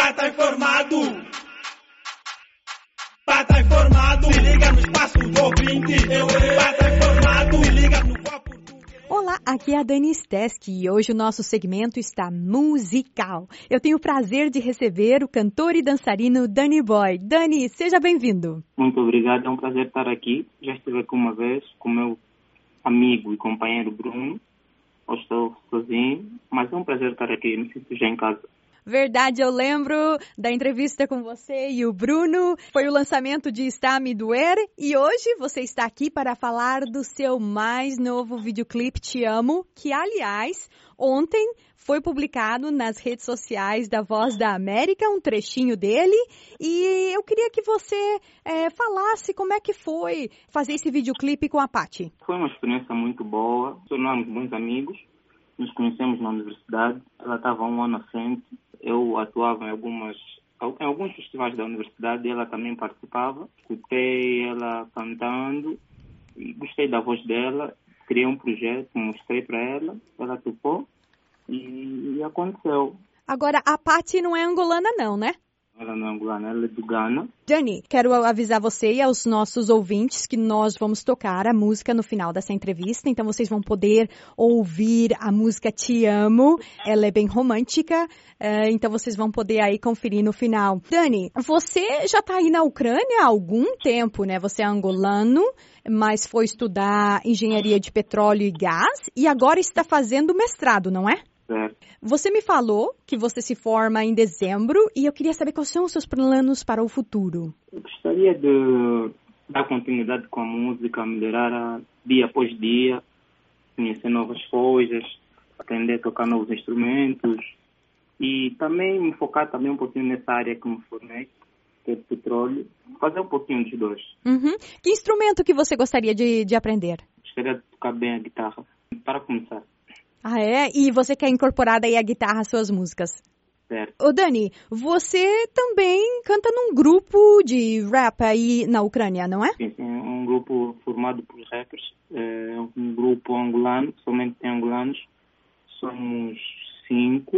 Pata informado. Pata informado. Se liga no espaço do ouvinte. Pata informado. Se liga no copo. Olá, aqui é a Dani Steski e hoje o nosso segmento está musical. Eu tenho o prazer de receber o cantor e dançarino Danny Boy. Danny, seja bem-vindo. Muito obrigado, é um prazer estar aqui. Já estive aqui uma vez com meu amigo e companheiro Bruno. Hoje estou sozinho, mas é um prazer estar aqui, me sinto já em casa. Verdade, eu lembro da entrevista com você e o Bruno. Foi o lançamento de Está Me Doer e hoje você está aqui para falar do seu mais novo videoclipe Te Amo, que, aliás, ontem foi publicado nas redes sociais da Voz da América, um trechinho dele. E eu queria que você falasse como é que foi fazer esse videoclipe com a Paty. Foi uma experiência muito boa, tornamos bons amigos, nos conhecemos na universidade, ela estava um ano à frente. Eu atuava em alguns festivais da universidade e ela também participava. Escutei ela cantando e gostei da voz dela. Criei um projeto, mostrei para ela, ela topou e aconteceu. Agora, a Paty não é angolana não, né? Ela não é angolana, ela é do Ghana. Danny, quero avisar você e aos nossos ouvintes que nós vamos tocar a música no final dessa entrevista, então vocês vão poder ouvir a música Te Amo, ela é bem romântica, então vocês vão poder aí conferir no final. Danny, você já está aí na Ucrânia há algum tempo, né? Você é angolano, mas foi estudar engenharia de petróleo e gás e agora está fazendo mestrado, não é? Certo. Você me falou que você se forma em dezembro e eu queria saber quais são os seus planos para o futuro. Eu gostaria de dar continuidade com a música, melhorar dia após dia, conhecer novas coisas, aprender a tocar novos instrumentos e também me focar também um pouquinho nessa área que me formei, que é de petróleo, fazer um pouquinho dos dois. Uhum. Que instrumento que você gostaria de aprender? Gostaria de tocar bem a guitarra, para começar. Ah, é? E você quer incorporar daí a guitarra às suas músicas? Certo. Ô, Danny, você também canta num grupo de rap aí na Ucrânia, não é? Sim, é um grupo formado por rappers, é um grupo angolano, somente tem angolanos, somos 5,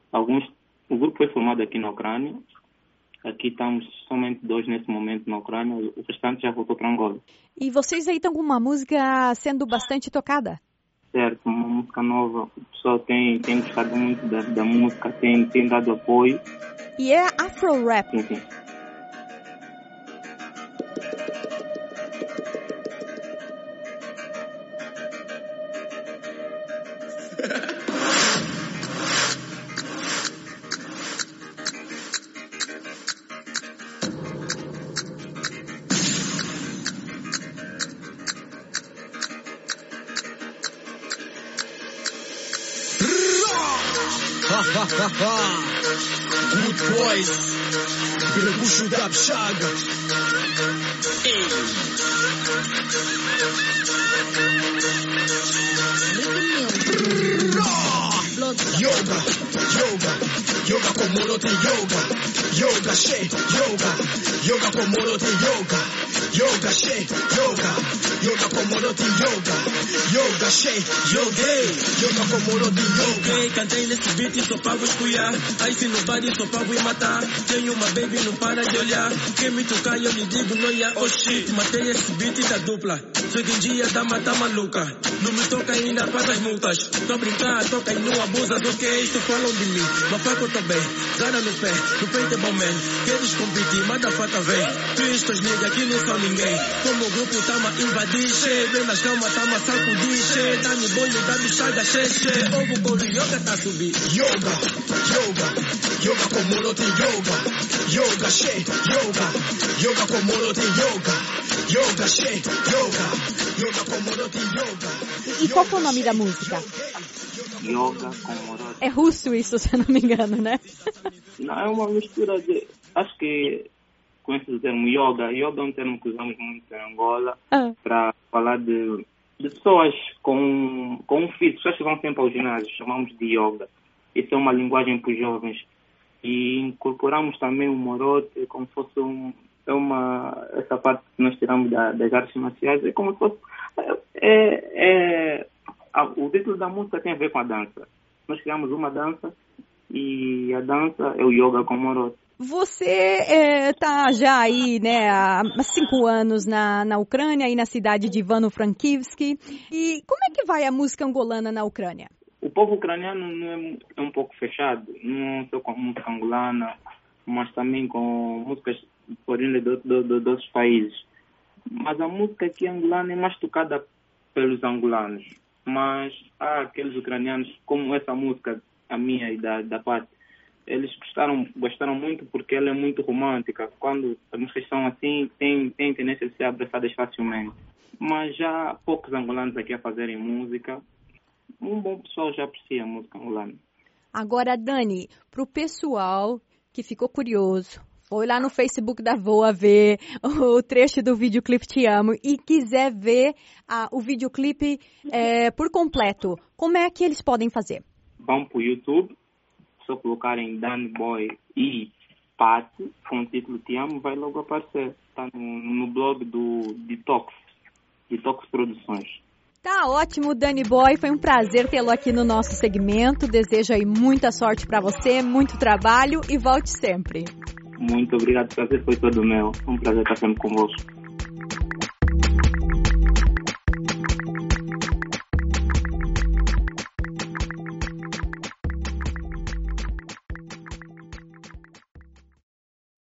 o grupo foi formado aqui na Ucrânia, aqui estamos somente 2 nesse momento na Ucrânia, o restante já voltou para Angola. E vocês aí estão com uma música sendo bastante tocada? Certo, uma música nova, o pessoal tem gostado muito da música, tem dado apoio. E é Afro-Rap. Sim, sim. Good boys, Grebucho da Chaga. Yoga Komorote yoga, yoga she, yoga Komorote yoga she, yoga Komorote yoga she, yoga Komorote yoga. Cantei nesse beat e só pago escuiar. Aí se no bar só pago e matar. Tenho uma baby, não para de olhar. Quem me tocar eu lhe digo não ia, oh shit. Matei esse beat da dupla. Chega em dia da mata maluca. Não me toca ainda paga as multas. Tô a brincar, toca e não abusas, ok? Isto falam de mim, mas faca eu tô bem. Zara no peito é bom man. Queres competir, manda fata vem. Pistos nigga aqui não são ninguém. Como o grupo tama invadir, che. Vem nas calmas, tama sacudir, che. Dá-me bolho, dá-me chaga, che. Ovo com yoga tá subir. Yoga Komorote yoga she, yoga Komorote yoga she, yoga Komorote yoga. E qual que é o nome da música? Yoga Komorote. É russo isso, se eu não me engano, né? Não, é uma mistura de... Acho que conhece o termo yoga. Yoga é um termo que usamos muito em Angola para falar de pessoas com um físico, pessoas que vão sempre ao ginásio, chamamos de yoga. Isso é uma linguagem para os jovens. E incorporamos também o morote como se fosse essa parte que nós tiramos das artes marciais. É como se fosse... o título da música tem a ver com a dança. Nós criamos uma dança e a dança é o yoga Komorot. Você está já aí, né, há 5 anos na Ucrânia, aí na cidade de Ivano-Frankivsk. E como é que vai a música angolana na Ucrânia? O povo ucraniano é um pouco fechado, não só com a música angolana, mas também com músicas oriundas de outros países. Mas a música aqui angolana é mais tocada pelos angolanos. Mas há aqueles ucranianos, como essa música, a minha e da parte, eles gostaram muito porque ela é muito romântica. Quando as músicas são assim, tem tendência a ser abraçadas facilmente. Mas já há poucos angolanos aqui a fazerem música. Um bom pessoal já aprecia a música angolana. Agora, Dani, para o pessoal que ficou curioso, foi lá no Facebook da VOA ver o trecho do videoclipe Te Amo e quiser ver o videoclipe por completo, como é que eles podem fazer? Vão para o YouTube, só colocarem Danny Boy e Patti, com o título Te Amo, vai logo aparecer. Está no blog do Detox Produções. Tá ótimo, Danny Boy. Foi um prazer tê-lo aqui no nosso segmento. Desejo aí muita sorte para você, muito trabalho e volte sempre. Muito obrigado, o prazer foi todo meu. Um prazer estar sempre convosco.